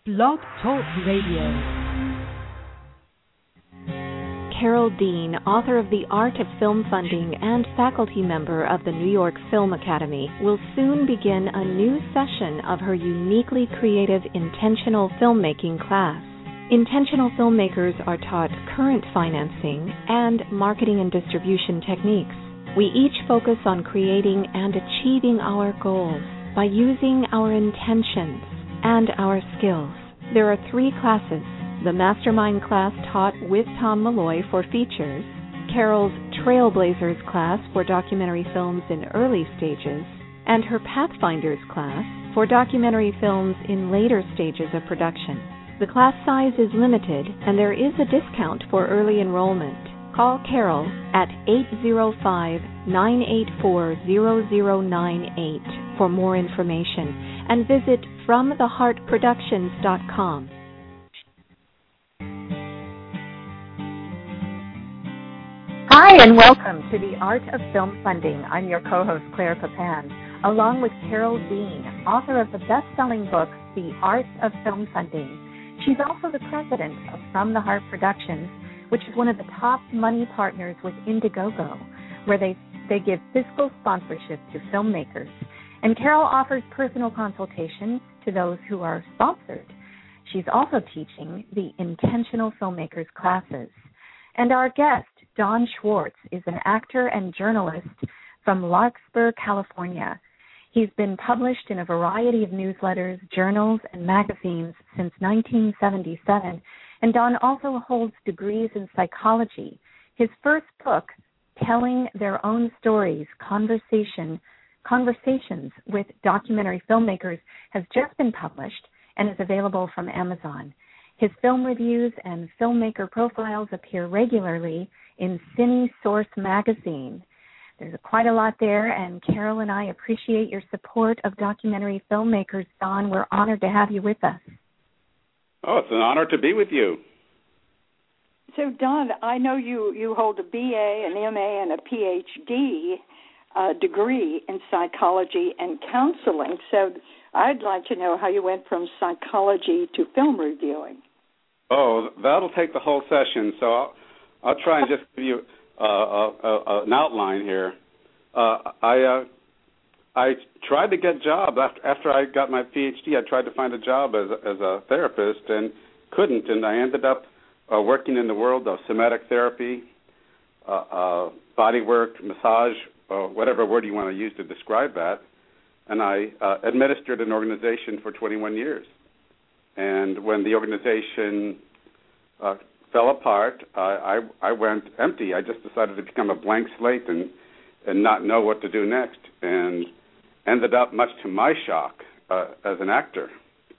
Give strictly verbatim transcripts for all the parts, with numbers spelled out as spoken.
Blog Talk Radio. Carol Dean, author of The Art of Film Funding and faculty member of the New York Film Academy, will soon begin a new session of her uniquely creative intentional filmmaking class. Intentional filmmakers are taught current financing and marketing and distribution techniques. We each focus on creating and achieving our goals by using our intentions and our skills. There are three classes. The Mastermind class taught with Tom Malloy for features, Carol's Trailblazers class for documentary films in early stages, and her Pathfinders class for documentary films in later stages of production. The class size is limited, and there is a discount for early enrollment. Call Carol at eight zero five, nine eight four, zero zero nine eight for more information, and visit from the heart productions dot com. Hi, and welcome to The Art of Film Funding. I'm your co-host, Claire Papan, along with Carol Dean, author of the best-selling book, The Art of Film Funding. She's also the president of From the Heart Productions, which is one of the top money partners with Indiegogo, where they, they give fiscal sponsorship to filmmakers. And Carol offers personal consultations to those who are sponsored. She's also teaching the Intentional Filmmakers classes. And our guest, Don Schwartz, is an actor and journalist from Larkspur, California. He's been published in a variety of newsletters, journals, and magazines since nineteen seventy-seven, and Don also holds degrees in psychology. His first book, Telling Their Own Stories, Conversation, Conversations with Documentary Filmmakers, has just been published and is available from Amazon. His film reviews and filmmaker profiles appear regularly in Cine Source magazine. There's quite a lot there, and Carol and I appreciate your support of documentary filmmakers. Don, we're honored to have you with us. Oh, it's an honor to be with you. So, Don, I know you, you hold a B A, an M A, and a P H D uh, degree in psychology and counseling. So I'd like to know how you went from psychology to film reviewing. Oh, that'll take the whole session, so I'll, I'll try and just give you uh, a, a, an outline here. Uh, I uh, I tried to get jobs after, after I got my P H D. I tried to find a job as a, as a therapist and couldn't, and I ended up uh, working in the world of somatic therapy, uh, uh, body work, massage, uh, whatever word you want to use to describe that. And I uh, administered an organization for twenty-one years. And when the organization uh, fell apart, I, I, I went empty. I just decided to become a blank slate and, and not know what to do next, and ended up, much to my shock, uh, as an actor.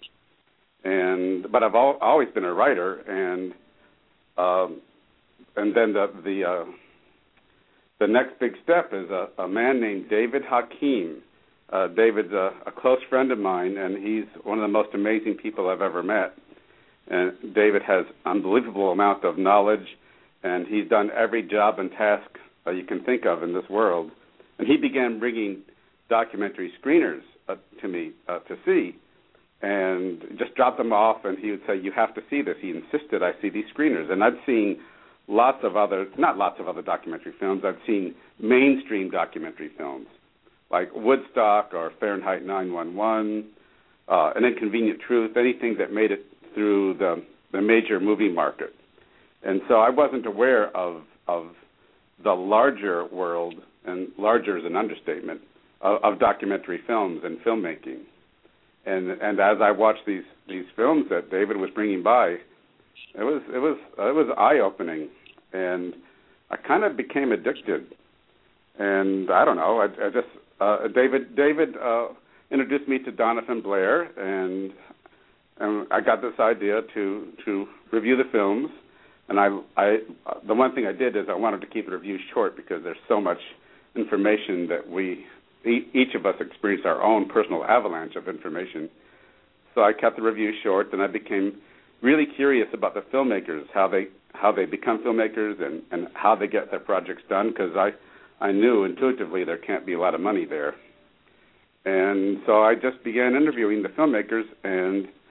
And but I've al- always been a writer, and um, and then the the uh, the next big step is a, a man named David Hakim. Uh, David's a, a close friend of mine, and he's one of the most amazing people I've ever met. And David has unbelievable amount of knowledge, and he's done every job and task uh, you can think of in this world. And he began bringing documentary screeners uh, to me uh, to see, and just dropped them off, and he would say, "You have to see this." He insisted I see these screeners. And I'd seen lots of other, not lots of other documentary films, I've seen mainstream documentary films, like Woodstock or Fahrenheit nine one one, uh, An Inconvenient Truth, anything that made it through the, the major movie market. And so I wasn't aware of of the larger world, and larger is an understatement, of, of documentary films and filmmaking. And and as I watched these, these films that David was bringing by, it was it was it was eye-opening, and I kind of became addicted. And I don't know, I, I just Uh, David David uh, introduced me to Donovan Blair, and, and I got this idea to to review the films. And I, I the one thing I did is I wanted to keep the review short, because there's so much information that we each of us experience our own personal avalanche of information. So I kept the review short, and I became really curious about the filmmakers, how they how they become filmmakers, and, and how they get their projects done, because I. I knew intuitively there can't be a lot of money there. And so I just began interviewing the filmmakers, and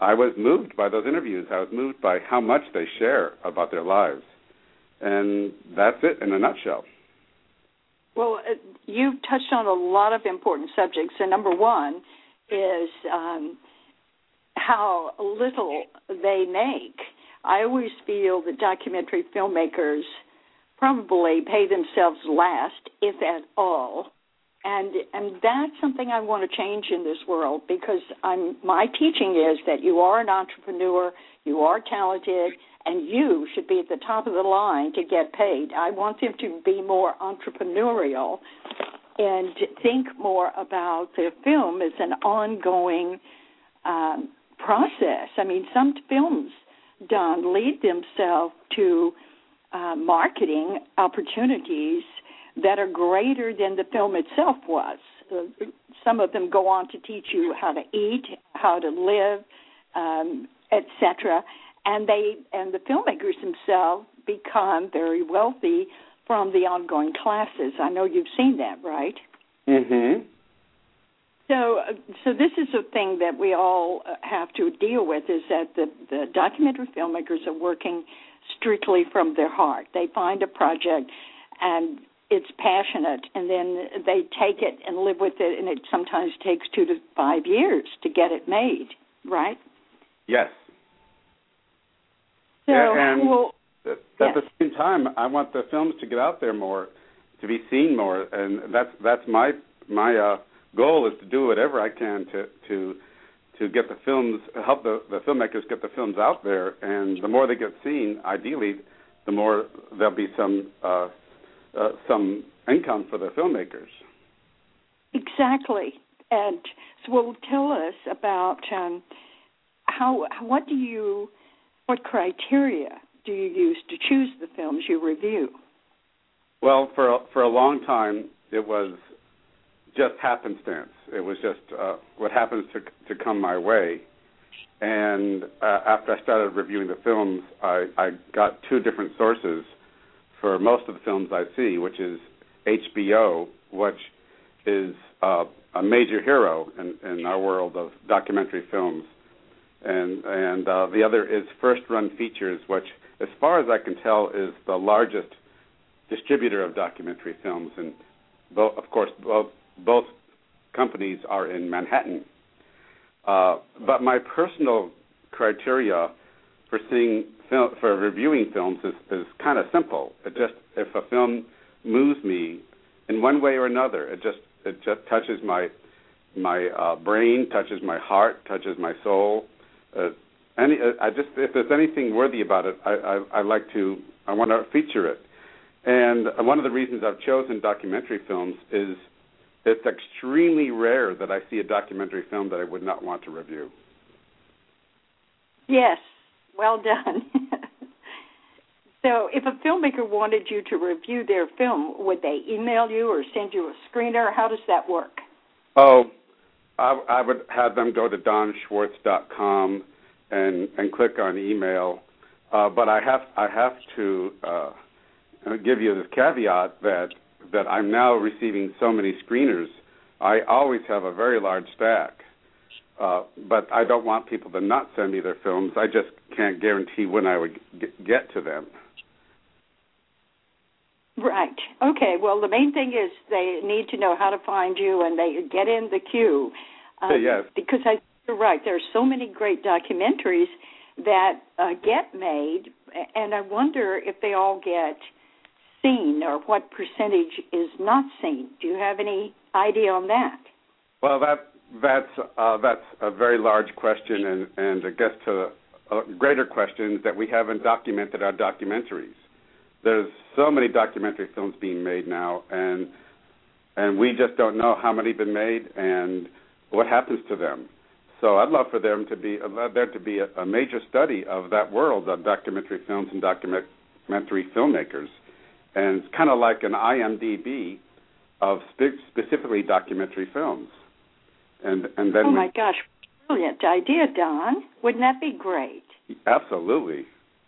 I was moved by those interviews. I was moved by how much they share about their lives. And that's it in a nutshell. Well, uh, you've touched on a lot of important subjects. And number one is um, how little they make. I always feel that documentary filmmakers probably pay themselves last, if at all. And and that's something I want to change in this world, because I'm, my teaching is that you are an entrepreneur, you are talented, and you should be at the top of the line to get paid. I want them to be more entrepreneurial and think more about their film as an ongoing um, process. I mean, some films, Don, lead themselves to uh, marketing opportunities that are greater than the film itself was. Uh, some of them go on to teach you how to eat, how to live, um, et cetera. And they and the filmmakers themselves become very wealthy from the ongoing classes. I know you've seen that, right? Mm-hmm. So, uh, so this is a thing that we all have to deal with, is that the, the documentary filmmakers are working strictly from their heart. They find a project and it's passionate, and then they take it and live with it, and it sometimes takes two to five years to get it made, right? Yes. So, yeah, and well, at yes. the same time, I want the films to get out there more, to be seen more, and that's that's my my uh, goal is to do whatever I can to to to get the films, help the, the filmmakers get the films out there, and the more they get seen, ideally, the more there'll be some. Uh, Uh, some income for the filmmakers. Exactly. And so, well, tell us about um, how, what do you, what criteria do you use to choose the films you review? Well, for a, for a long time, it was just happenstance. It was just uh, what happens to to come my way. And uh, after I started reviewing the films, I, I got two different sources for most of the films I see, which is H B O, which is uh, a major hero in, in our world of documentary films, and and uh, the other is First Run Features, which, as far as I can tell, is the largest distributor of documentary films, and both, of course, both both companies are in Manhattan. Uh, but my personal criteria for seeing film, for reviewing films is, is kind of simple. It just, if a film moves me in one way or another, it just it just touches my my uh, brain, touches my heart, touches my soul. Uh, any, I just if there's anything worthy about it, I, I, I like to I want to feature it. And one of the reasons I've chosen documentary films is it's extremely rare that I see a documentary film that I would not want to review. Yes. Well done. So if a filmmaker wanted you to review their film, would they email you or send you a screener? How does that work? Oh, I, I would have them go to don schwartz dot com and, and click on email. Uh, but I have I have to uh, give you this caveat that that I'm now receiving so many screeners. I always have a very large stack. Uh, but I don't want people to not send me their films. I just can't guarantee when I would g- get to them. Right. Okay. Well, the main thing is they need to know how to find you, and they get in the queue. Um, yes. Because I, you're right. There are so many great documentaries that uh, get made, and I wonder if they all get seen or what percentage is not seen. Do you have any idea on that? Well, that that's uh, that's a very large question, and, and it gets to uh, greater questions that we haven't documented our documentaries. There's so many documentary films being made now, and and we just don't know how many have been made and what happens to them. So I'd love for them to be uh, there to be a, a major study of that world of documentary films and documentary filmmakers, and it's kind of like an I M D B of spe- specifically documentary films. And and then oh my gosh, brilliant idea, Don! Wouldn't that be great? Absolutely.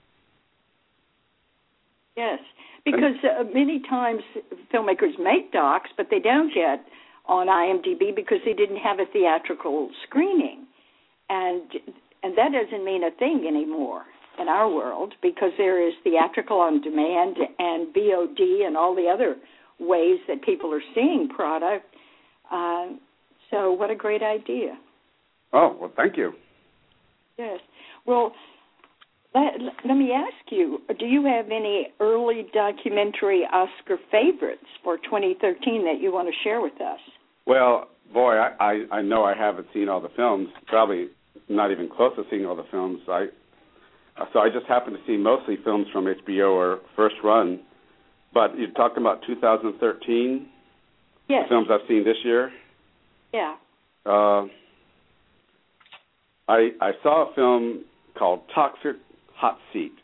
Yes, because uh, many times filmmakers make docs, but they don't get on I M D B because they didn't have a theatrical screening. And and that doesn't mean a thing anymore in our world, because there is theatrical on demand and V O D and all the other ways that people are seeing product. Uh, so what a great idea. Oh, well, thank you. Yes. Well, let, let me ask you, do you have any early documentary Oscar favorites for twenty thirteen that you want to share with us? Well, boy, I, I, I know I haven't seen all the films, probably not even close to seeing all the films. I So I just happen to see mostly films from H B O or First Run. But you're talking about two thousand thirteen? Yes. The films I've seen this year? Yeah. Uh, I I saw a film called Toxic Hot Seat,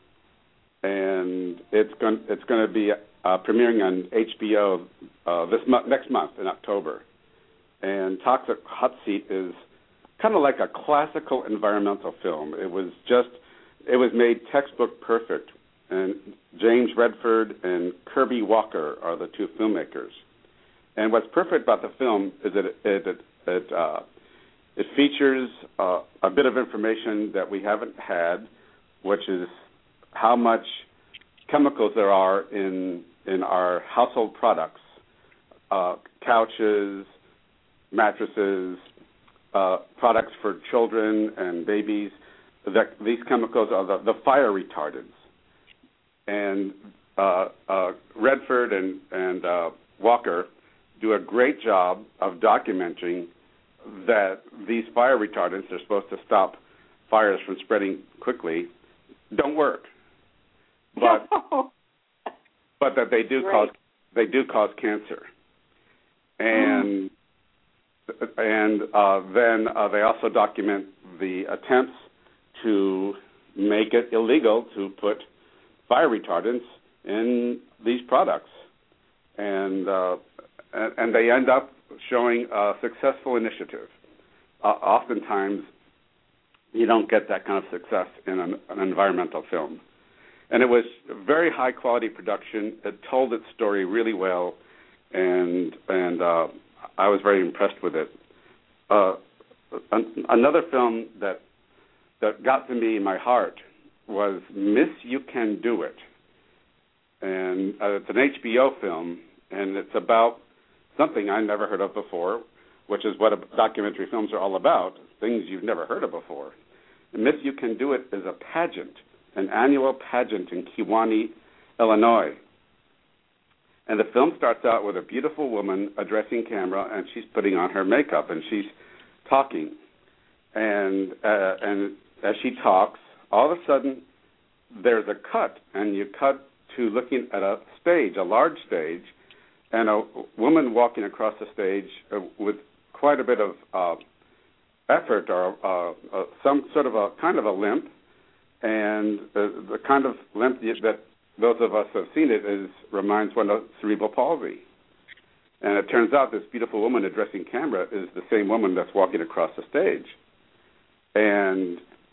and it's going it's going to be uh, premiering on H B O uh, this mo- next month in October. And Toxic Hot Seat is kind of like a classical environmental film. It was just it was made textbook perfect, and James Redford and Kirby Walker are the two filmmakers. And what's perfect about the film is that it it it, uh, it features uh, a bit of information that we haven't had, which is how much chemicals there are in in our household products, uh, couches, mattresses, uh, products for children and babies. That these chemicals are the, the fire retardants. And uh, uh, Redford and, and uh, Walker do a great job of documenting that these fire retardants are supposed to stop fires from spreading quickly, don't work. But but that they do Great. cause they do cause cancer. And mm. and uh, then uh, they also document the attempts to make it illegal to put fire retardants in these products, and uh, and they end up showing a successful initiative. Uh, oftentimes, you don't get that kind of success in an, an environmental film, and it was very high quality production. It told its story really well, and and uh, I was very impressed with it. Uh, an, another film that that got to me in my heart was Miss You Can Do It. And uh, it's an H B O film, and it's about something I never heard of before, which is what a, documentary films are all about, things you've never heard of before. And Miss You Can Do It is a pageant, an annual pageant in Kewanee, Illinois. And the film starts out with a beautiful woman addressing camera, and she's putting on her makeup, and she's talking. And uh, and as she talks, all of a sudden, there's a cut, and you cut to looking at a stage, a large stage, and a woman walking across the stage uh, with quite a bit of uh, effort or uh, uh, some sort of a kind of a limp, and the, the kind of limp that those of us who have seen it is reminds one of cerebral palsy. And it turns out this beautiful woman addressing camera is the same woman that's walking across the stage. And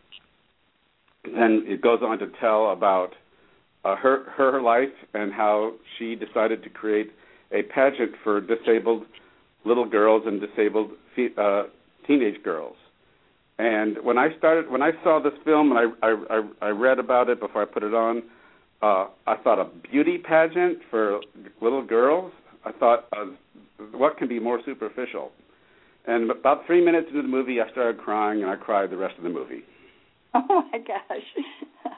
then it goes on to tell about uh, her her life and how she decided to create a pageant for disabled little girls and disabled uh, teenage girls. And when I started, when I saw this film and I I, I read about it before I put it on, uh, I thought a beauty pageant for little girls. I thought, uh, what can be more superficial? And about three minutes into the movie, I started crying, and I cried the rest of the movie. Oh my gosh!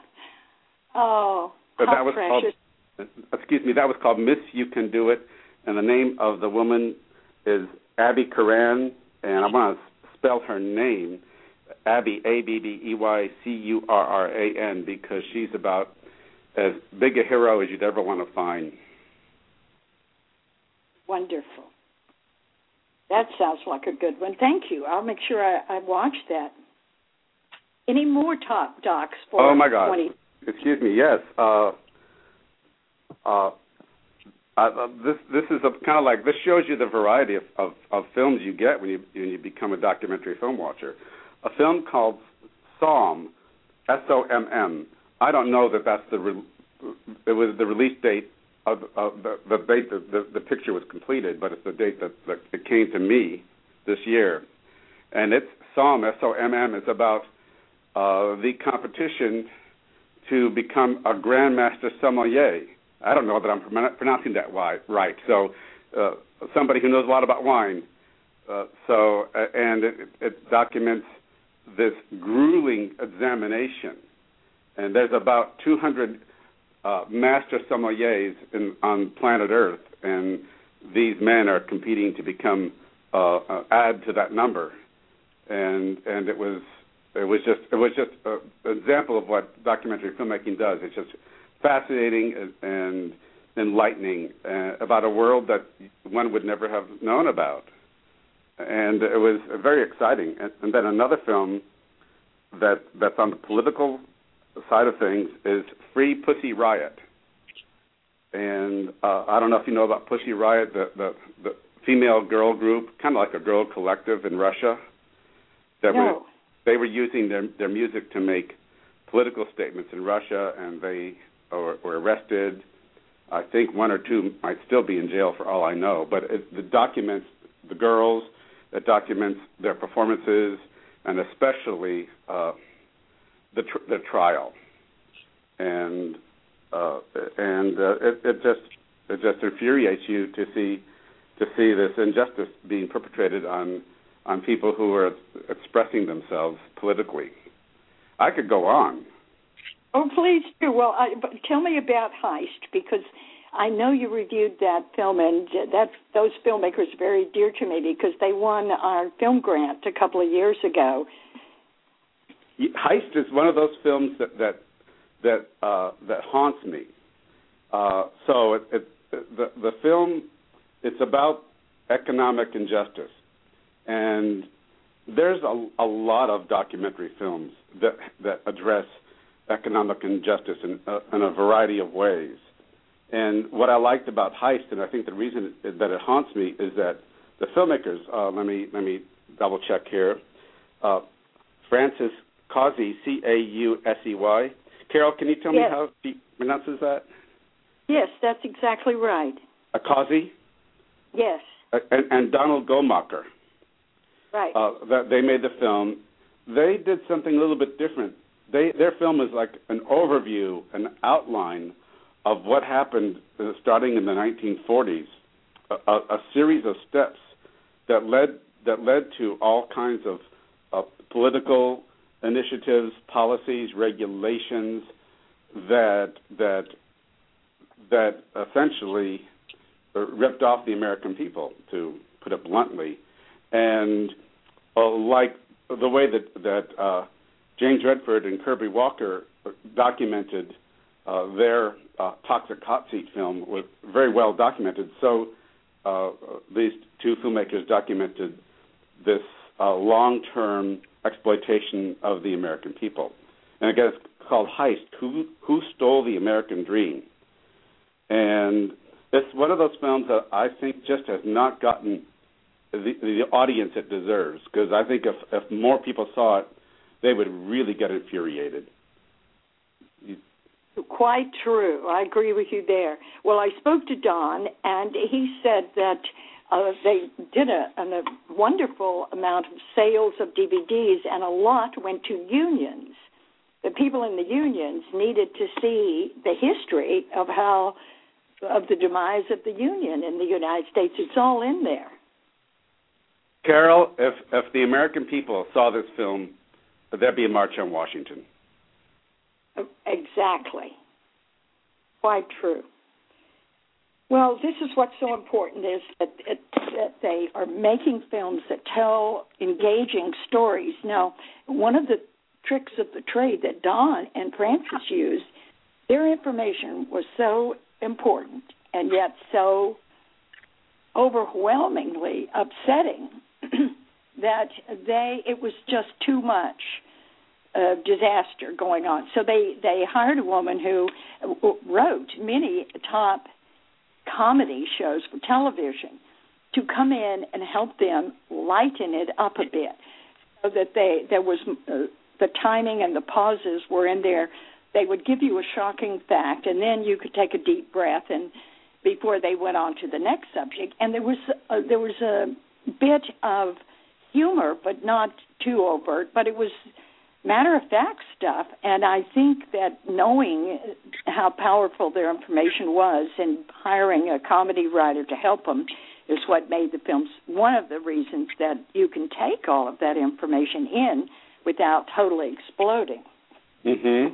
Oh, but how that was precious! Called, excuse me, that was called Miss You Can Do It, and the name of the woman is Abby Curran, and I want to spell her name, Abby, A B B E Y C U R R A N, because she's about as big a hero as you'd ever want to find. Wonderful. That sounds like a good one. Thank you. I'll make sure I, I watch that. Any more top docs for Oh, my God. twenty? Excuse me, yes. Uh, uh, uh, this this is a, kind of like, this shows you the variety of, of, of films you get when you when you become a documentary film watcher. A film called Somm, S O M M. I don't know that that's the, re- it was the release date of, of the, the date that the, the picture was completed, but it's the date that, that it came to me this year. And it's Somm, S O M M, is about uh, the competition to become a Grandmaster Sommelier. I don't know that I'm pronouncing that right. So uh, somebody who knows a lot about wine. Uh, so uh, and it, it documents this grueling examination. And there's about two hundred uh, master sommeliers in, on planet Earth, and these men are competing to become uh, uh, add to that number. And and it was it was just it was just an example of what documentary filmmaking does. It's just fascinating and enlightening uh, about a world that one would never have known about. And it was very exciting. And, and then another film that that's on the political side of things is Free Pussy Riot. And uh, I don't know if you know about Pussy Riot, the, the, the female girl group, kind of like a girl collective in Russia. That no. were, they were using their, their music to make political statements in Russia, and they were, were arrested. I think one or two might still be in jail for all I know. But it, it documents the girls, it documents their performances, and especially uh, the tr- the trial. And uh, and uh, it, it just it just infuriates you to see to see this injustice being perpetrated on on people who are expressing themselves politically. I could go on. Oh, please do. Well, I, but tell me about Heist, because I know you reviewed that film, and that those filmmakers are very dear to me because they won our film grant a couple of years ago. Heist is one of those films that that that uh, that haunts me. Uh, so it, it, the the film, it's about economic injustice, and there's a, a lot of documentary films that that address economic injustice in, uh, in a variety of ways. And what I liked about Heist, and I think the reason that it haunts me, is that the filmmakers. Uh, let me let me double check here. Uh, Francis Causey, C A U S E Y. Carol, can you tell yes. me how she pronounces that? Yes, that's exactly right. Uh, Causey? Yes. Uh, and, and Donald Gomacher. Right. Uh, that they made the film. They did something a little bit different. They their film is like an overview, an outline of what happened uh, starting in the nineteen forties, a, a, a series of steps that led that led to all kinds of uh, political initiatives, policies, regulations that that that essentially ripped off the American people, to put it bluntly, and uh, like the way that that uh, James Redford and Kirby Walker documented uh, their uh, Toxic Hot Seat film, was very well documented. So uh, these two filmmakers documented this uh, long-term exploitation of the American people. And again, it's called Heist, Who, Who Stole the American Dream? And it's one of those films that I think just has not gotten the, the audience it deserves, because I think if, if more people saw it, they would really get infuriated. You, Quite true. I agree with you there. Well, I spoke to Don, and he said that uh, they did a, a wonderful amount of sales of D V Ds, and a lot went to unions. The people in the unions needed to see the history of how, of the demise of the union in the United States. It's all in there. Carol, if if the American people saw this film, there'd be a march on Washington. Exactly. Quite true. Well, this is what's so important, is that, it, that they are making films that tell engaging stories. Now, one of the tricks of the trade that Don and Francis used, their information was so important and yet so overwhelmingly upsetting that they it was just too much uh, disaster going on. So they, they hired a woman who wrote many top comedy shows for television to come in and help them lighten it up a bit, so that they there was uh, the timing and the pauses were in there. They would give you a shocking fact, and then you could take a deep breath, and before they went on to the next subject. And there was uh, there was a bit of humor, but not too overt. But it was matter-of-fact stuff, and I think that knowing how powerful their information was and hiring a comedy writer to help them is what made the films one of the reasons that you can take all of that information in without totally exploding. Mm-hmm.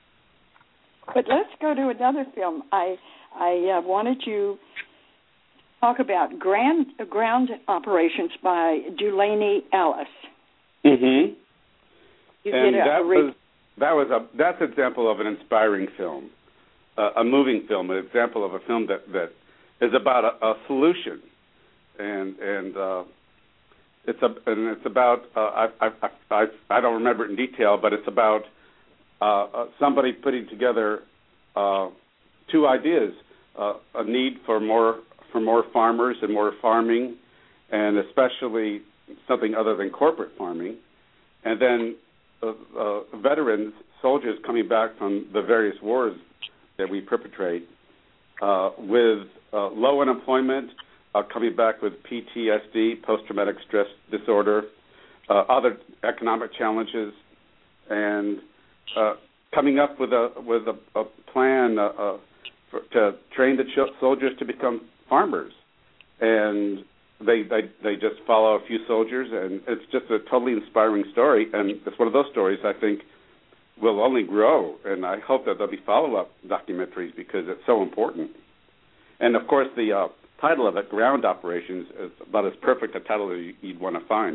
But let's go to another film. I I uh, wanted you to talk about Grand, uh, Ground Operations by Delaney Ellis. Mm-hmm. You and did a, that a re- was that was a that's an example of an inspiring film, uh, a moving film, an example of a film that, that is about a, a solution, and and uh, it's a and it's about uh, I, I I I don't remember it in detail, but it's about uh, uh, somebody putting together uh, two ideas: uh, a need for more for more farmers and more farming, and especially something other than corporate farming, and then Uh, uh, veterans, soldiers coming back from the various wars that we perpetrate uh, with uh, low unemployment, uh, coming back with P T S D, post-traumatic stress disorder, uh, other economic challenges, and uh, coming up with a with a, a plan uh, uh, for, to train the ch- soldiers to become farmers, and They, they they just follow a few soldiers, and it's just a totally inspiring story. And it's one of those stories I think will only grow, and I hope that there'll be follow-up documentaries because it's so important. And, of course, the uh, title of it, Ground Operations, is about as perfect a title as you'd want to find.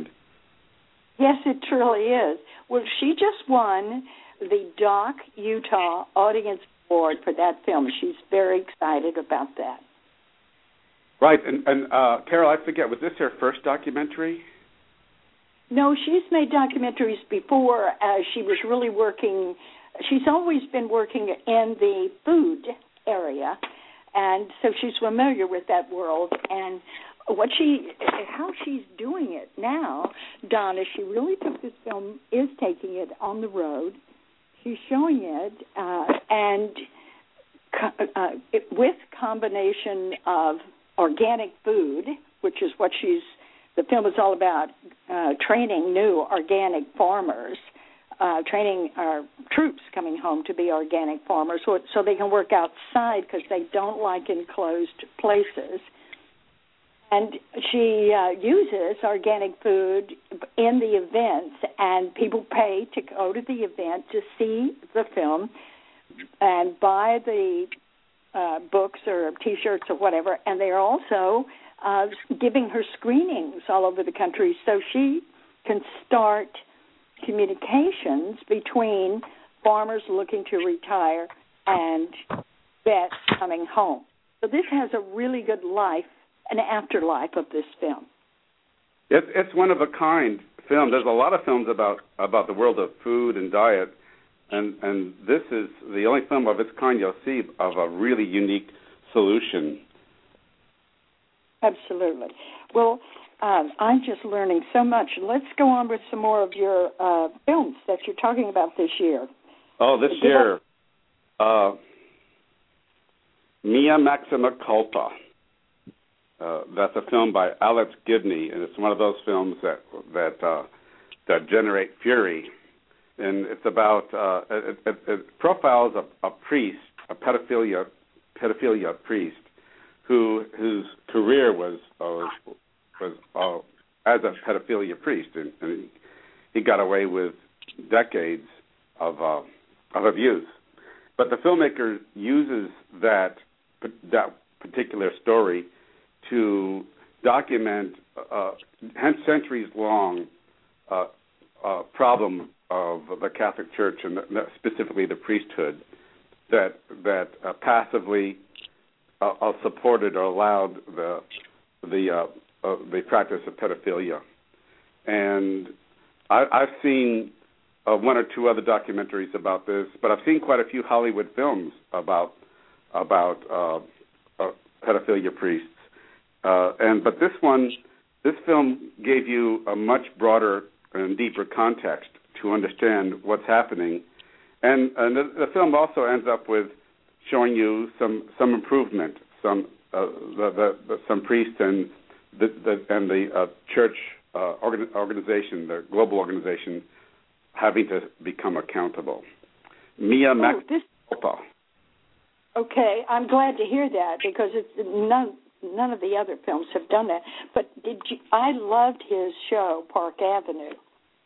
Yes, it truly is. Well, she just won the Doc Utah Audience Award for that film. She's very excited about that. Right, and, and uh, Carol, I forget, was this her first documentary? No, she's made documentaries before. Uh, she was really working, she's always been working in the food area, and so she's familiar with that world. And what she, how she's doing it now, Donna, she really took this film, is taking it on the road. She's showing it, uh, and uh, it, with combination of organic food, which is what she's, the film is all about, uh, training new organic farmers, uh, training our troops coming home to be organic farmers so, so they can work outside because they don't like enclosed places. And she uh, uses organic food in the events, and people pay to go to the event to see the film and buy the Uh, books or T-shirts or whatever, and they are also uh, giving her screenings all over the country so she can start communications between farmers looking to retire and vets coming home. So this has a really good life, an afterlife of this film. It's, it's one of a kind film. There's a lot of films about, about the world of food and diet, And, and this is the only film of its kind you'll see of a really unique solution. Absolutely. Well, um, I'm just learning so much. Let's go on with some more of your uh, films that you're talking about this year. Oh, this Did year, I... uh, Mea Maxima Culpa. Uh, that's a film by Alex Gibney, and it's one of those films that that uh, that generate fury. And it's about uh, it, it, it profiles a, a priest, a pedophilia pedophilia priest, who whose career was uh, was uh, as a pedophilia priest, and, and he got away with decades of uh, of abuse. But the filmmaker uses that that particular story to document uh, centuries long uh, uh, problem of the Catholic Church and specifically the priesthood that that uh, passively uh, supported or allowed the the uh, uh, the practice of pedophilia. And I, I've seen uh, one or two other documentaries about this, but I've seen quite a few Hollywood films about about uh, uh, pedophilia priests. Uh, and but this one, this film gave you a much broader and deeper context to understand what's happening, and, and the, the film also ends up with showing you some some improvement, some uh, the, the, the, some priests and the, the and the uh, church uh, organ, organization, the global organization, having to become accountable. Mia oh, Mac- this, Okay, I'm glad to hear that because it's none none of the other films have done that. But did you? I loved his show, Park Avenue.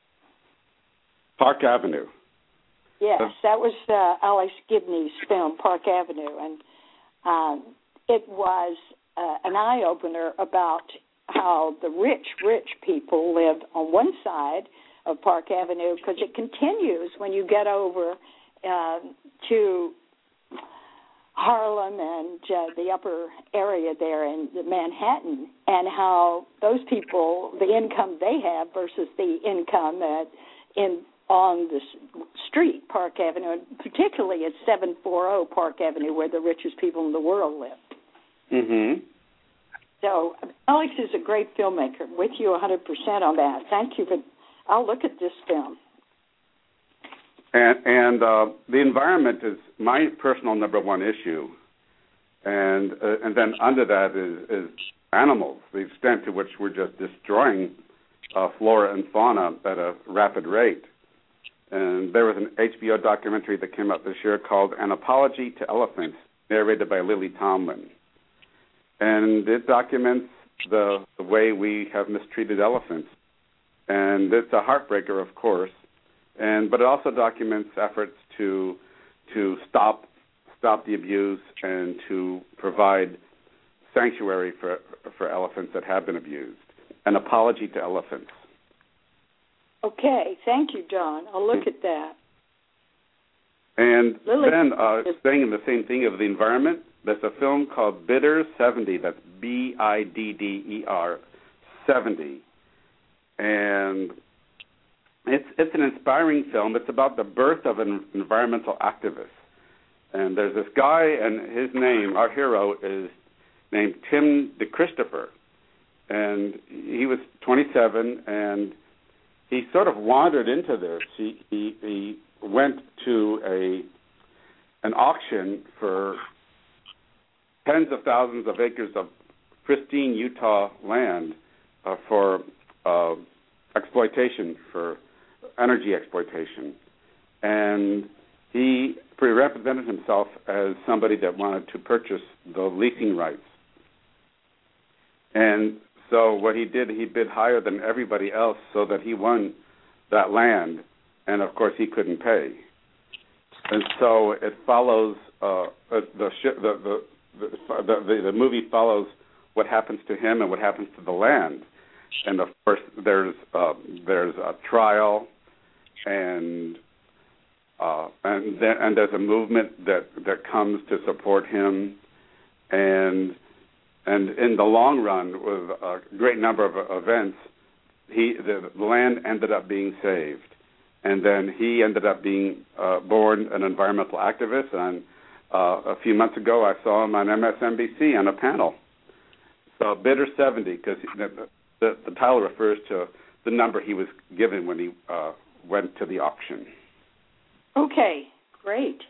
Park Avenue. Yes, that was uh, Alex Gibney's film, Park Avenue, and um, it was uh, an eye-opener about how the rich, rich people lived on one side of Park Avenue, because it continues when you get over uh, to Harlem and uh, the upper area there in Manhattan, and how those people, the income they have versus the income at, in on the street, Park Avenue, and particularly at seven forty Park Avenue, where the richest people in the world live. Mm-hmm. So Alex is a great filmmaker. With you one hundred percent on that. Thank you for. I'll look at this film. And, and uh, the environment is my personal number one issue, and uh, and then under that is, is animals. The extent to which we're just destroying uh, flora and fauna at a rapid rate. And there was an H B O documentary that came out this year called An Apology to Elephants, narrated by Lily Tomlin. And it documents the, the way we have mistreated elephants. And it's a heartbreaker, of course. And but it also documents efforts to to stop stop the abuse and to provide sanctuary for for elephants that have been abused. An Apology to Elephants. Okay, thank you, John. I'll look at that. And Lily, then, uh, staying in the same thing of the environment, there's a film called Bidder seventy. That's B I D D E R seventy, and it's it's an inspiring film. It's about the birth of an environmental activist. And there's this guy, and his name, our hero, is named Tim DeChristopher, and he was twenty-seven, and he sort of wandered into this. He, he he went to a an auction for tens of thousands of acres of pristine Utah land uh, for uh, exploitation, for energy exploitation, and he represented himself as somebody that wanted to purchase the leasing rights. And so what he did, he bid higher than everybody else so that he won that land, and of course he couldn't pay. And so it follows uh, the, the, the, the, the the movie follows what happens to him and what happens to the land. And of course there's uh, there's a trial, and uh, and then, and there's a movement that, that comes to support him, and. And in the long run, with a great number of events, he the, the land ended up being saved, and then he ended up being uh, born an environmental activist. And uh, a few months ago, I saw him on M S N B C on a panel. So Bidder seventy, because the, the, the title refers to the number he was given when he uh, went to the auction. Okay, great.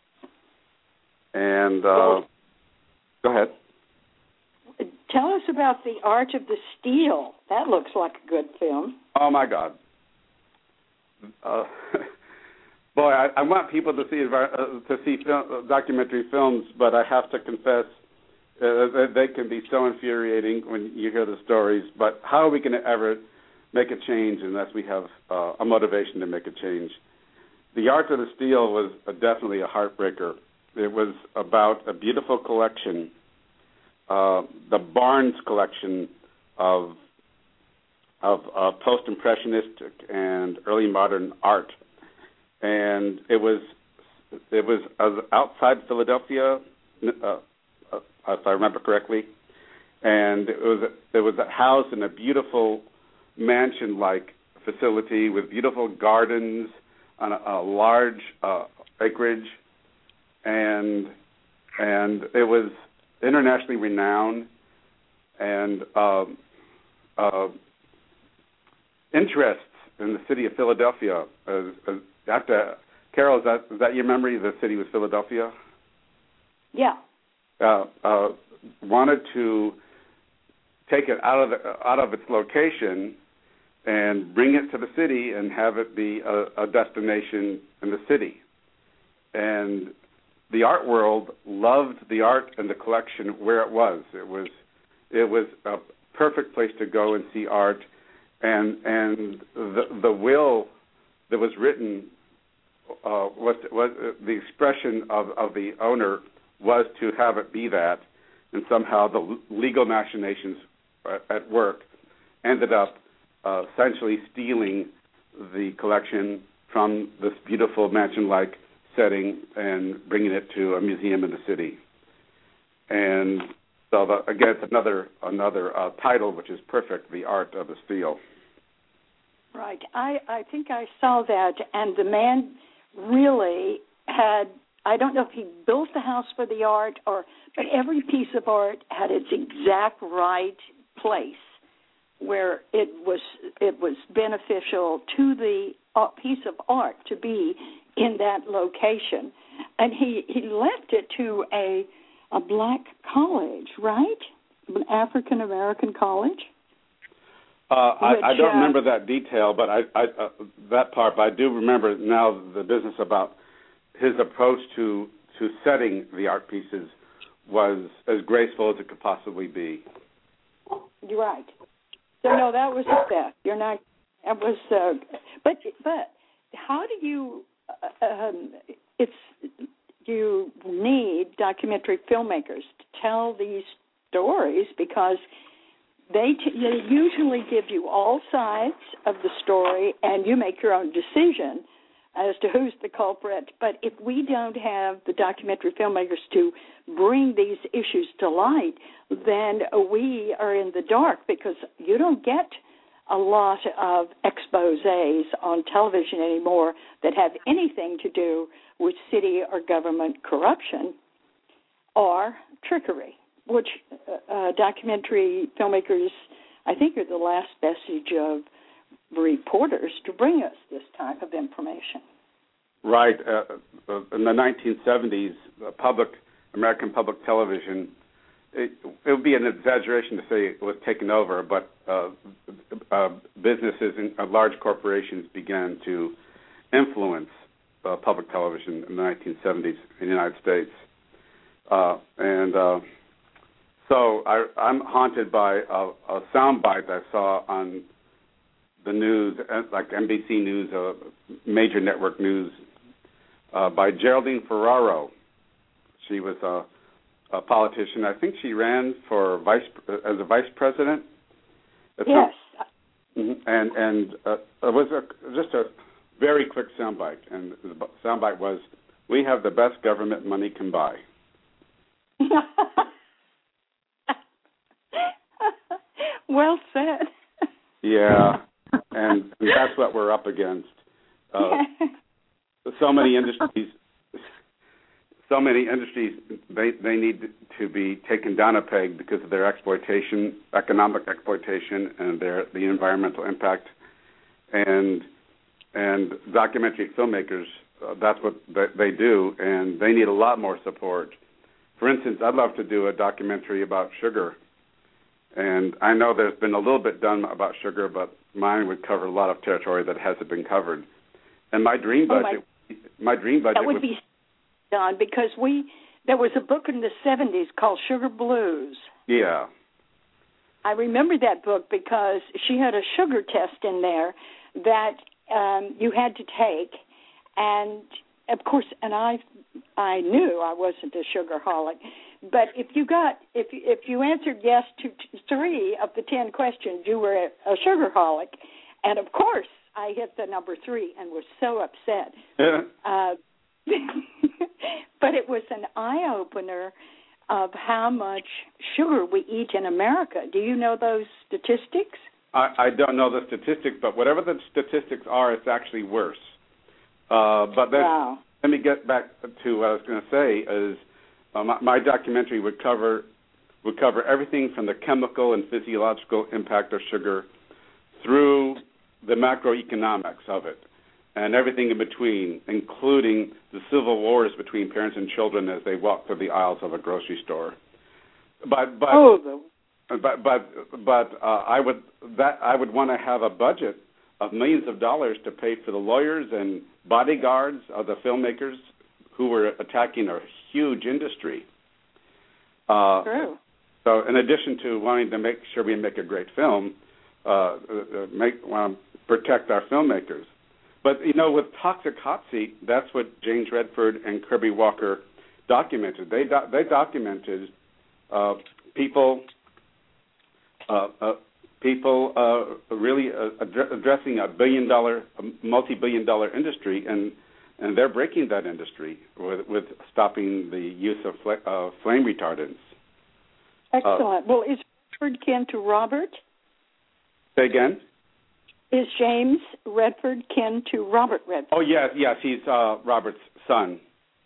And uh, go ahead. Tell us about The Art of the Steal. That looks like a good film. Oh, my God. Uh, boy, I, I want people to see uh, to see film, documentary films, but I have to confess uh, they can be so infuriating when you hear the stories. But how are we going to ever make a change unless we have uh, a motivation to make a change? The Art of the Steal was a, definitely a heartbreaker. It was about a beautiful collection, Uh, the Barnes collection of of uh, post-impressionistic and early modern art, and it was it was uh, outside Philadelphia, uh, uh, if I remember correctly, and it was it was housed in a beautiful mansion-like facility with beautiful gardens on a, a large uh, acreage, and and it was internationally renowned, and uh, uh, interests in the city of Philadelphia. Uh, uh, after, Carol, is that, is that your memory? The city was Philadelphia? Yeah. Uh, uh, wanted to take it out of the, out of its location and bring it to the city and have it be a, a destination in the city. And the art world loved the art and the collection where it was. It was it was a perfect place to go and see art, and and the the will that was written uh, was was uh, the expression of, of the owner was to have it be that, and somehow the legal machinations at work ended up uh, essentially stealing the collection from this beautiful mansion-like setting and bringing it to a museum in the city. And so, the, again, it's another another uh, title which is perfect, The Art of the Steal. Right. I, I think I saw that, and the man really had, I don't know if he built the house for the art, or, but every piece of art had its exact right place where it was it was beneficial to the uh, piece of art to be in that location. And he, he left it to a a black college, right? An African American college? Uh, I, Which, I don't uh, remember that detail, but I, I uh, that part. But I do remember now the business about his approach to, to setting the art pieces was as graceful as it could possibly be. You're right. So no, that was a theft. You're not. It was. Uh, but but how do you? Uh, um, it's you need documentary filmmakers to tell these stories because they, t- they usually give you all sides of the story and you make your own decision as to who's the culprit. But if we don't have the documentary filmmakers to bring these issues to light, then we are in the dark because you don't get a lot of exposés on television anymore that have anything to do with city or government corruption or trickery, which uh, documentary filmmakers, I think, are the last vestige of reporters to bring us this type of information. Right. Uh, in the nineteen seventies, uh, public American public television, it, it would be an exaggeration to say it was taken over, but uh, uh, businesses and uh, large corporations began to influence uh, public television in the nineteen seventies in the United States. Uh, and uh, so I, I'm haunted by a, a soundbite I saw on the news, like N B C News, uh, major network news, uh, by Geraldine Ferraro. She was a, a politician. I think she ran for vice as a vice president. It's yes. Not, and and uh, it was a, just a very quick soundbite. And the soundbite was, "We have the best government money can buy." Well said. Yeah, and, and that's what we're up against. Uh, so many industries, so many industries, they they need to be taken down a peg because of their exploitation, economic exploitation, and their the environmental impact. And and documentary filmmakers, uh, that's what they, they do, and they need a lot more support. For instance, I'd love to do a documentary about sugar. And I know there's been a little bit done about sugar, but mine would cover a lot of territory that hasn't been covered. And my dream budget, oh my, my dream budget that would was, be done because we there was a book in the seventies called Sugar Blues. Yeah, I remember that book because she had a sugar test in there that um, you had to take, and of course, and I I knew I wasn't a sugarholic. But if you got if if you answered yes to three of the ten questions, you were a, a sugarholic, and of course I hit the number three and was so upset. uh, but it was an eye opener of how much sugar we eat in America. Do you know those statistics? I, I don't know the statistics, but whatever the statistics are, it's actually worse. Uh, but then, wow. Let me get back to what I was going to say is. Uh, my, my documentary would cover would cover everything from the chemical and physiological impact of sugar through the macroeconomics of it and everything in between, including the civil wars between parents and children as they walk through the aisles of a grocery store. But, but oh, the but but but uh, I would that I would want to have a budget of millions of dollars to pay for the lawyers and bodyguards of the filmmakers who were attacking a huge industry. Uh, True. So, in addition to wanting to make sure we make a great film, uh, make um, protect our filmmakers. But you know, with Toxic Hot Seat, that's what James Redford and Kirby Walker documented. They do- they documented uh, people uh, uh, people uh, really uh, ad- addressing a billion dollar, a multi-billion dollar industry, and and they're breaking that industry with, with stopping the use of fl- uh, flame retardants. Excellent. Uh, well, is Redford kin to Robert? Say again? Is James Redford kin to Robert Redford? Oh, yes, yes. He's uh, Robert's son.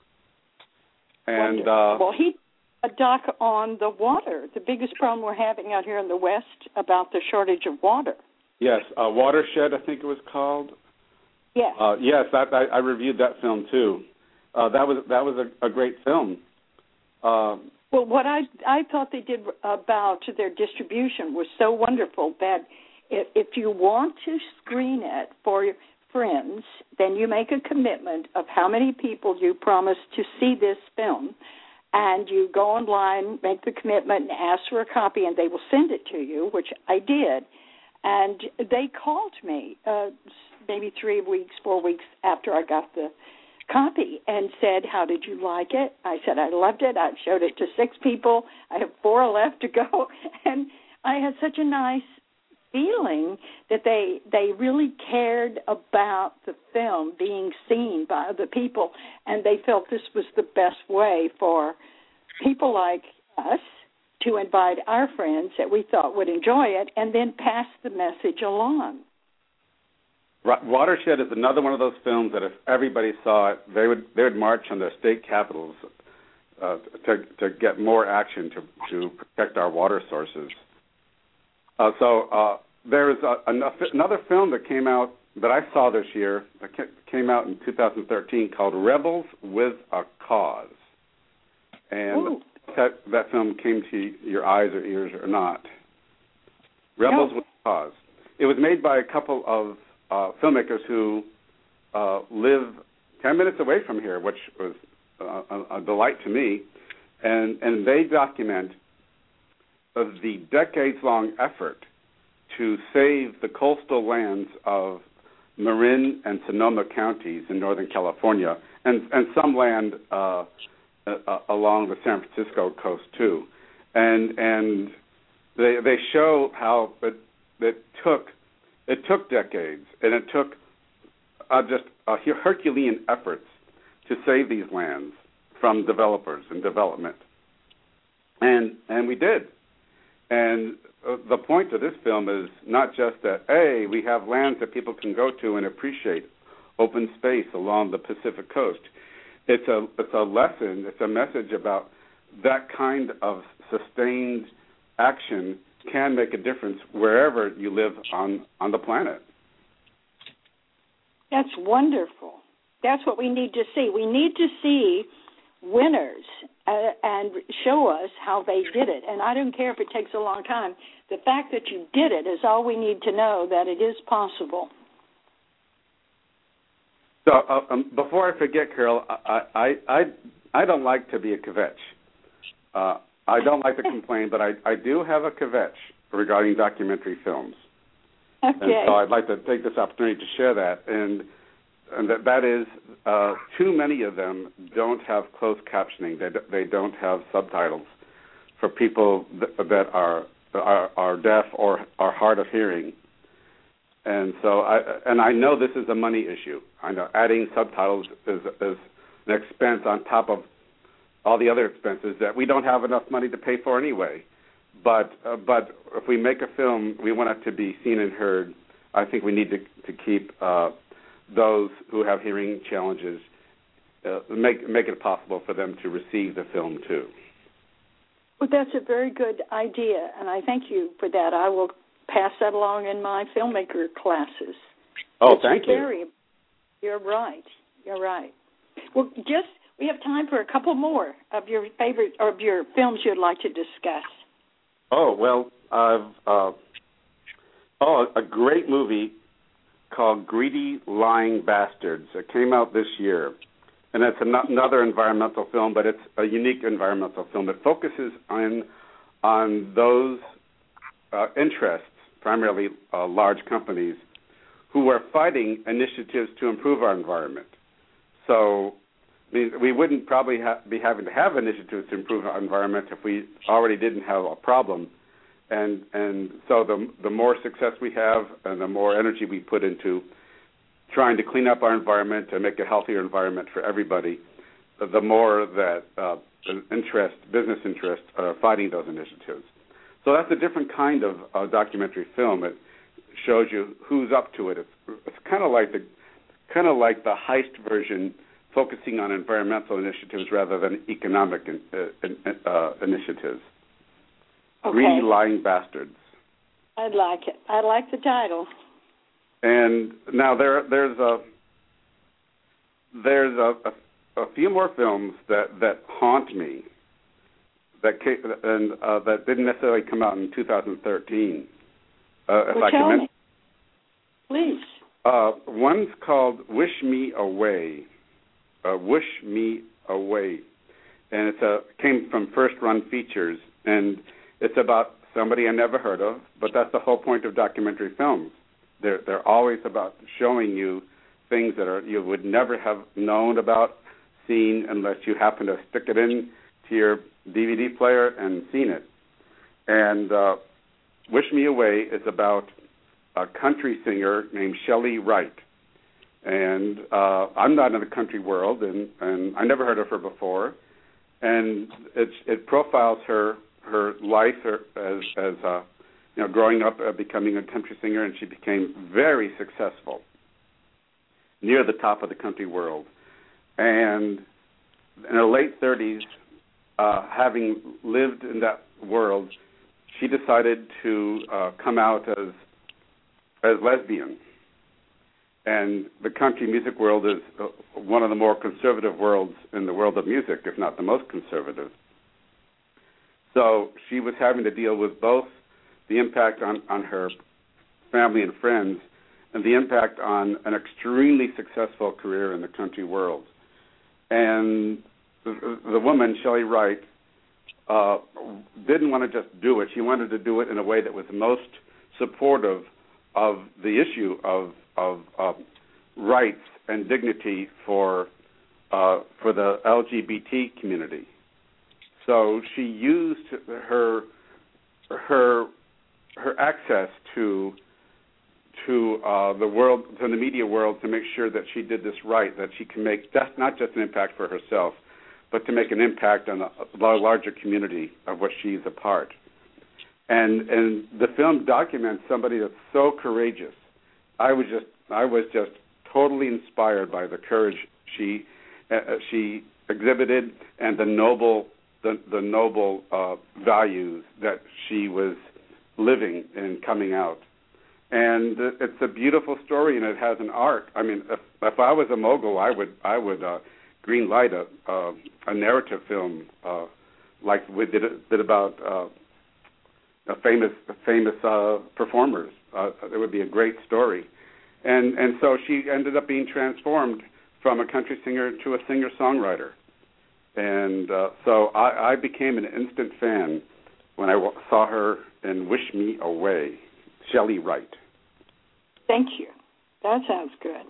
And uh, well, he a doc on the water, the biggest problem we're having out here in the West about the shortage of water. Yes, uh, Watershed, I think it was called. Yes. Uh, yes, that, I, I reviewed that film too. Uh, that was that was a, a great film. Uh, well, what I I thought they did about their distribution was so wonderful that if, if you want to screen it for your friends, then you make a commitment of how many people you promise to see this film, and you go online, make the commitment, and ask for a copy, and they will send it to you, which I did. And they called me uh, maybe three weeks, four weeks after I got the copy and said, how did you like it? I said, I loved it. I showed it to six people. I have four left to go. And I had such a nice feeling that they they really cared about the film being seen by other people, and they felt this was the best way for people like us to invite our friends that we thought would enjoy it and then pass the message along. Watershed is another one of those films that if everybody saw it, they would they would march on their state capitals uh, to to get more action to to protect our water sources. Uh, so uh, there is a, another film that came out that I saw this year that came out in two thousand thirteen called Rebels with a Cause, and that, that film came to your eyes or ears or not. Rebels no. with a Cause. It was made by a couple of uh, filmmakers who uh, live ten minutes away from here, which was uh, a, a delight to me, and and they document of the decades-long effort to save the coastal lands of Marin and Sonoma counties in Northern California, and, and some land uh, uh, along the San Francisco coast too. And and they they show how it, it took it took decades, and it took uh, just uh, Herculean efforts to save these lands from developers and development. And and we did. And uh, the point of this film is not just that, A, we have lands that people can go to and appreciate, open space along the Pacific coast. It's a it's a lesson, it's a message about that kind of sustained action can make a difference wherever you live on, on the planet. That's wonderful. That's what we need to see. We need to see winners uh, and show us how they did it. And I don't care if it takes a long time. The fact that you did it is all we need to know that it is possible. So uh, um, before I forget, Carol, I, I I I don't like to be a kvetch. Uh, I don't like to complain, but I, I do have a kvetch regarding documentary films. Okay. And so I'd like to take this opportunity to share that. And And that, that is, uh, too many of them don't have closed captioning. They, they don't have subtitles for people that, that are, are are deaf or are hard of hearing. And so, I and I know this is a money issue. I know adding subtitles is, is an expense on top of all the other expenses that we don't have enough money to pay for anyway. But uh, but if we make a film, we want it to be seen and heard. I think we need to to keep uh, those who have hearing challenges, uh, make make it possible for them to receive the film too. Well, that's a very good idea, and I thank you for that. I will pass that along in my filmmaker classes. Oh, it's thank very, you. You're right. You're right. Well, just we have time for a couple more of your favorite or of your films you'd like to discuss. Oh, well, I've, uh, oh, a great movie called Greedy Lying Bastards. It came out this year. And it's an- another environmental film, but it's a unique environmental film. It focuses on on those uh, interests, primarily uh, large companies, who are fighting initiatives to improve our environment. So I mean, we wouldn't probably ha- be having to have initiatives to improve our environment if we already didn't have a problem. And and so the the more success we have and the more energy we put into trying to clean up our environment and make a healthier environment for everybody, the more that uh, interest, business interests are fighting those initiatives. So that's a different kind of uh, documentary film. It shows you who's up to it. It's, it's kind of like the kind of like the heist version, focusing on environmental initiatives rather than economic in, uh, uh, initiatives. Okay. Greedy Lying Bastards. I like it. I like the title. And now there there's a there's a, a, a few more films that, that haunt me that came, and uh, that didn't necessarily come out in two thousand thirteen. Uh, if well, I tell can me, please. Uh, one's called Wish Me Away. Uh, Wish Me Away, and it's a came from First Run Features, and it's about somebody I never heard of. But that's the whole point of documentary films. They're they're always about showing you things that are you would never have known about, seen, unless you happen to stick it in to your D V D player and seen it. And uh, Wish Me Away is about a country singer named Shelley Wright. And uh, I'm not in the country world, and, and I never heard of her before. And it's, it profiles her her life her, as as uh, you know, growing up, uh, becoming a country singer, and she became very successful, near the top of the country world. And in her late thirties, uh, having lived in that world, she decided to uh, come out as as lesbian. And the country music world is uh, one of the more conservative worlds in the world of music, if not the most conservative. So she was having to deal with both the impact on, on her family and friends and the impact on an extremely successful career in the country world. And the, the woman, Shelley Wright, uh, didn't want to just do it. She wanted to do it in a way that was most supportive of the issue of of uh, rights and dignity for uh, for the L G B T community. So she used her her her access to to uh, the world, to the media world, to make sure that she did this right, that she can make just, not just an impact for herself, but to make an impact on a larger community of which she's a part. And and the film documents somebody that's so courageous. I was just I was just totally inspired by the courage she uh, she exhibited and the noble the the noble uh, values that she was living and coming out. And it's a beautiful story, and it has an arc. I mean, if, if I was a mogul, I would I would uh, green light a uh, a narrative film uh, like we did did about uh, a famous famous uh, performers. Uh, it would be a great story. And and so she ended up being transformed from a country singer to a singer-songwriter. And uh, so I, I became an instant fan when I w- saw her in Wish Me Away, Shelley Wright. Thank you. That sounds good.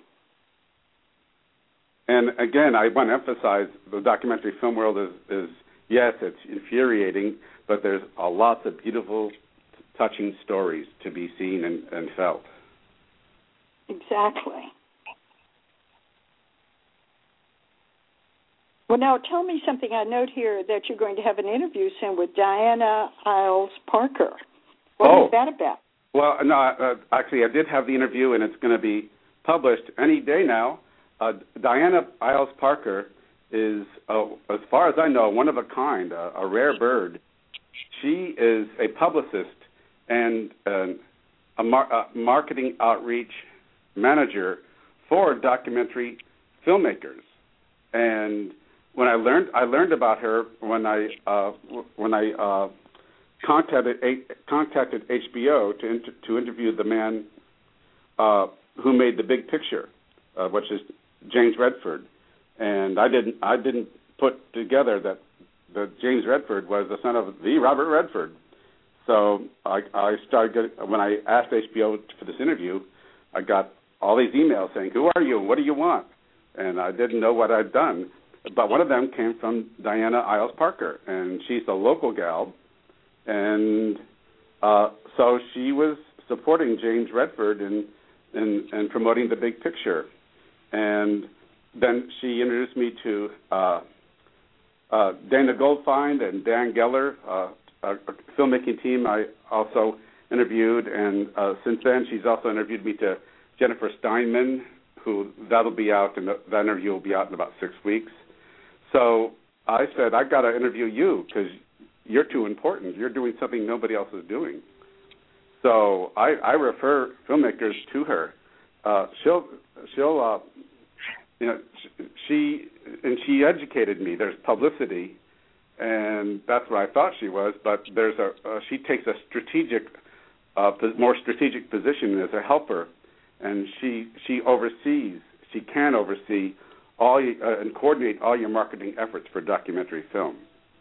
And again, I want to emphasize the documentary film world is, is yes, it's infuriating, but there's a lots of beautiful, touching stories to be seen and, and felt. Exactly. Well, now tell me something. I note here that you're going to have an interview soon with Diana Isles Parker. What oh. is that about? Well, no, uh, actually, I did have the interview, and it's going to be published any day now. Uh, Diana Isles Parker is, uh, as far as I know, one of a kind, uh, a rare bird. She is a publicist and uh, a, mar- a marketing outreach manager for documentary filmmakers. And when I learned, I learned about her when I uh, when I uh, contacted contacted H B O to inter, to interview the man uh, who made The Big Picture, uh, which is James Redford, and I didn't I didn't put together that that James Redford was the son of the Robert Redford. So I, I started getting, when I asked H B O for this interview, I got all these emails saying, "Who are you? What do you want?" And I didn't know what I'd done. But one of them came from Diana Isles Parker, and she's a local gal. And uh, so she was supporting James Redford in, in, in promoting The Big Picture. And then she introduced me to uh, uh, Dana Goldfein and Dan Geller, uh, a, a filmmaking team I also interviewed. And uh, since then, she's also interviewed me to Jennifer Steinman, who that'll be out, and that interview will be out in about six weeks. So I said, I got to interview you because you're too important. You're doing something nobody else is doing. So I, I refer filmmakers to her. Uh, she'll, she'll, uh, you know, she and she educated me. There's publicity, and that's what I thought she was. But there's a uh, she takes a strategic, uh, more strategic position as a helper, and she she oversees. She can oversee all you, uh, and coordinate all your marketing efforts for documentary film.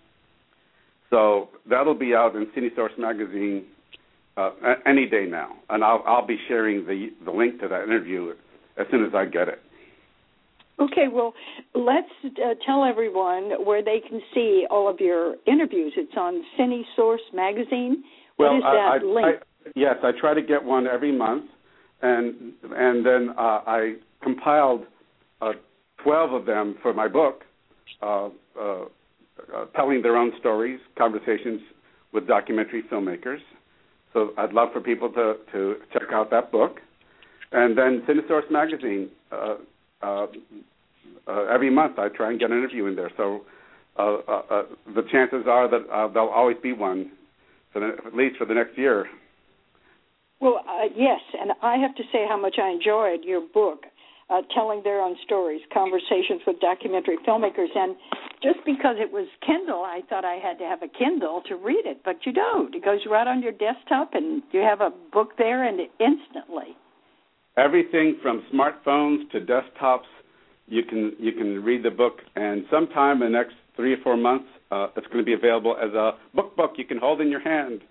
So that'll be out in CineSource magazine uh, any day now, and I'll I'll be sharing the the link to that interview as soon as I get it. Okay, well, let's uh, tell everyone where they can see all of your interviews. It's on CineSource magazine. What well, is that I, link? I, yes, I try to get one every month, and and then uh, I compiled Uh, twelve of them for my book, uh, uh, uh, telling their own stories, conversations with documentary filmmakers. So I'd love for people to, to check out that book. And then CineSource magazine, uh, uh, uh, every month I try and get an interview in there. So uh, uh, uh, the chances are that uh, there'll always be one, for the, at least for the next year. Well, uh, yes, and I have to say how much I enjoyed your book. Uh, telling their own stories, conversations with documentary filmmakers. And just because it was Kindle, I thought I had to have a Kindle to read it, but you don't. It goes right on your desktop, and you have a book there, and instantly. Everything from smartphones to desktops, you can you can read the book, and sometime in the next three or four months, uh, it's going to be available as a book book you can hold in your hand.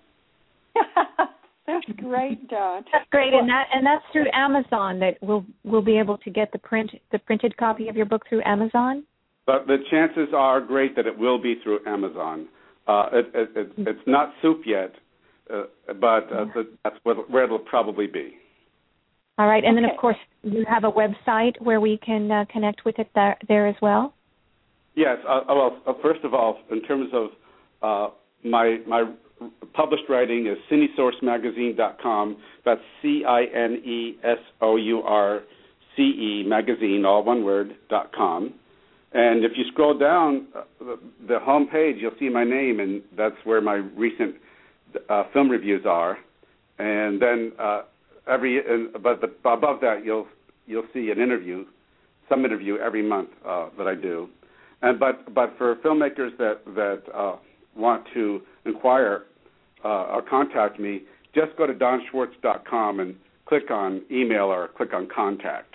That's great, Don. That's great, and that and that's through Amazon. That we'll we'll be able to get the print the printed copy of your book through Amazon. But the chances are great that it will be through Amazon. Uh, it, it, it, it's not soup yet, uh, but uh, the, that's where it'll probably be. All right, and okay. then of course you have a website where we can uh, connect with it there, there as well. Yes. Uh, well, uh, first of all, in terms of uh, my my. published writing is cinesource magazine dot com. That's C I N E S O U R C E magazine, all one word, dot com. And if you scroll down uh, the, the home page, you'll see my name, and that's where my recent uh, film reviews are. And then uh, every, uh, but the, above that, you'll you'll see an interview, some interview every month uh, that I do. And but but for filmmakers that that uh, want to inquire uh, or contact me, just go to don schwartz dot com and click on email or click on contact.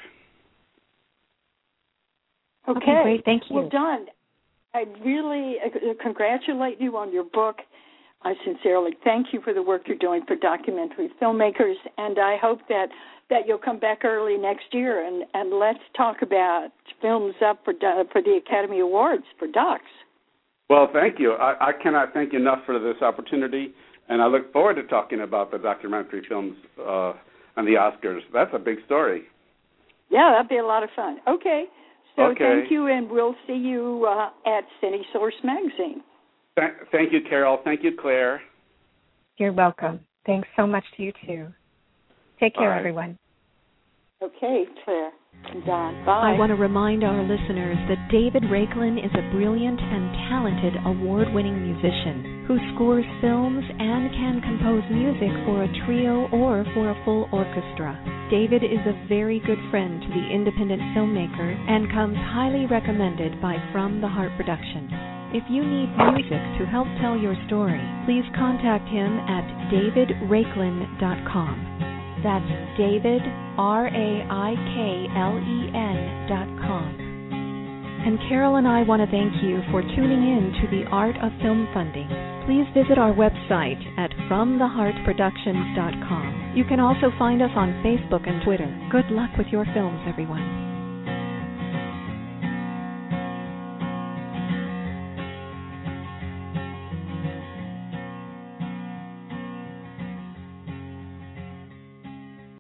Okay, okay great. Thank you. Well, Don, I really uh, congratulate you on your book. I sincerely thank you for the work you're doing for documentary filmmakers, and I hope that, that you'll come back early next year and, and let's talk about films up for for the Academy Awards for docs. Well, thank you. I, I cannot thank you enough for this opportunity, and I look forward to talking about the documentary films uh, and the Oscars. That's a big story. Yeah, that'd be a lot of fun. Okay, so okay. Thank you, and we'll see you uh, at CineSource Magazine. Th- thank you, Carol. Thank you, Claire. You're welcome. Thanks so much to you, too. Take care, Bye. everyone. Okay, Claire and Don. Bye. I want to remind our listeners that David Raiklin is a brilliant and talented award-winning musician who scores films and can compose music for a trio or for a full orchestra. David is a very good friend to the independent filmmaker and comes highly recommended by From the Heart Productions. If you need music to help tell your story, please contact him at david raiklin dot com. That's David, R A I K L E N dot com. And Carol and I want to thank you for tuning in to The Art of Film Funding. Please visit our website at from the heart productions dot com. You can also find us on Facebook and Twitter. Good luck with your films, everyone.